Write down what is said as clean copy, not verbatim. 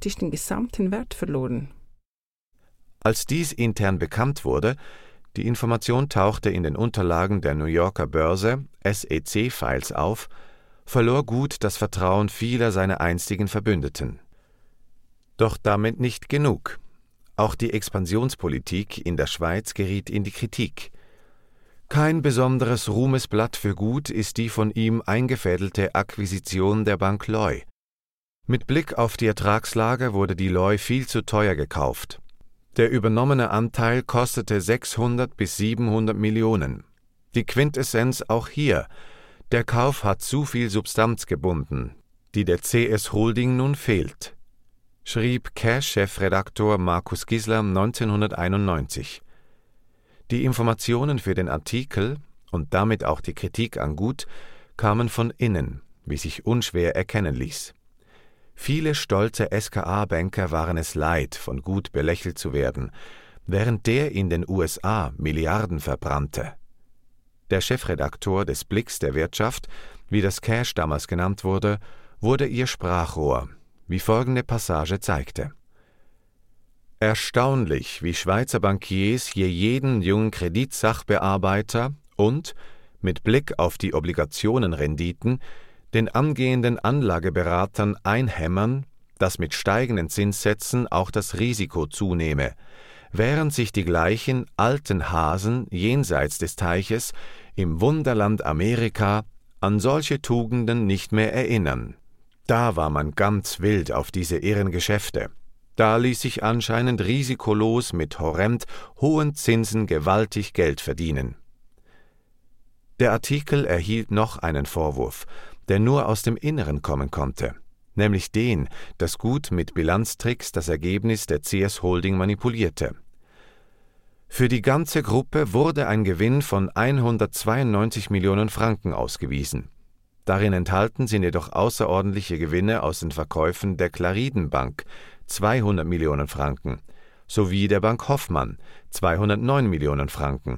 praktisch den gesamten Wert verloren. Als dies intern bekannt wurde, die Information tauchte in den Unterlagen der New Yorker Börse, SEC-Files auf, verlor Gut das Vertrauen vieler seiner einstigen Verbündeten. Doch damit nicht genug. Auch die Expansionspolitik in der Schweiz geriet in die Kritik. Kein besonderes Ruhmesblatt für Gut ist die von ihm eingefädelte Akquisition der Bank Loy. Mit Blick auf die Ertragslage wurde die Loy viel zu teuer gekauft. Der übernommene Anteil kostete 600 bis 700 Millionen. Die Quintessenz auch hier: Der Kauf hat zu viel Substanz gebunden, die der CS Holding nun fehlt, schrieb Cash-Chefredaktor Markus Gisler 1991. Die Informationen für den Artikel und damit auch die Kritik an Gut kamen von innen, wie sich unschwer erkennen ließ. Viele stolze SKA-Banker waren es leid, von Gut belächelt zu werden, während der in den USA Milliarden verbrannte. Der Chefredaktor des Blicks der Wirtschaft, wie das Cash damals genannt wurde ihr Sprachrohr, wie folgende Passage zeigte. Erstaunlich, wie Schweizer Bankiers hier jeden jungen Kreditsachbearbeiter und, mit Blick auf die Obligationenrenditen, den angehenden Anlageberatern einhämmern, dass mit steigenden Zinssätzen auch das Risiko zunehme, während sich die gleichen alten Hasen jenseits des Teiches im Wunderland Amerika an solche Tugenden nicht mehr erinnern. Da war man ganz wild auf diese irren Geschäfte. Da ließ sich anscheinend risikolos mit horrend hohen Zinsen gewaltig Geld verdienen. Der Artikel erhielt noch einen Vorwurf, der nur aus dem Inneren kommen konnte, nämlich den, dass Gut mit Bilanztricks das Ergebnis der CS Holding manipulierte. Für die ganze Gruppe wurde ein Gewinn von 192 Millionen Franken ausgewiesen. Darin enthalten sind jedoch außerordentliche Gewinne aus den Verkäufen der Clariden-Bank, 200 Millionen Franken, sowie der Bank Hoffmann, 209 Millionen Franken,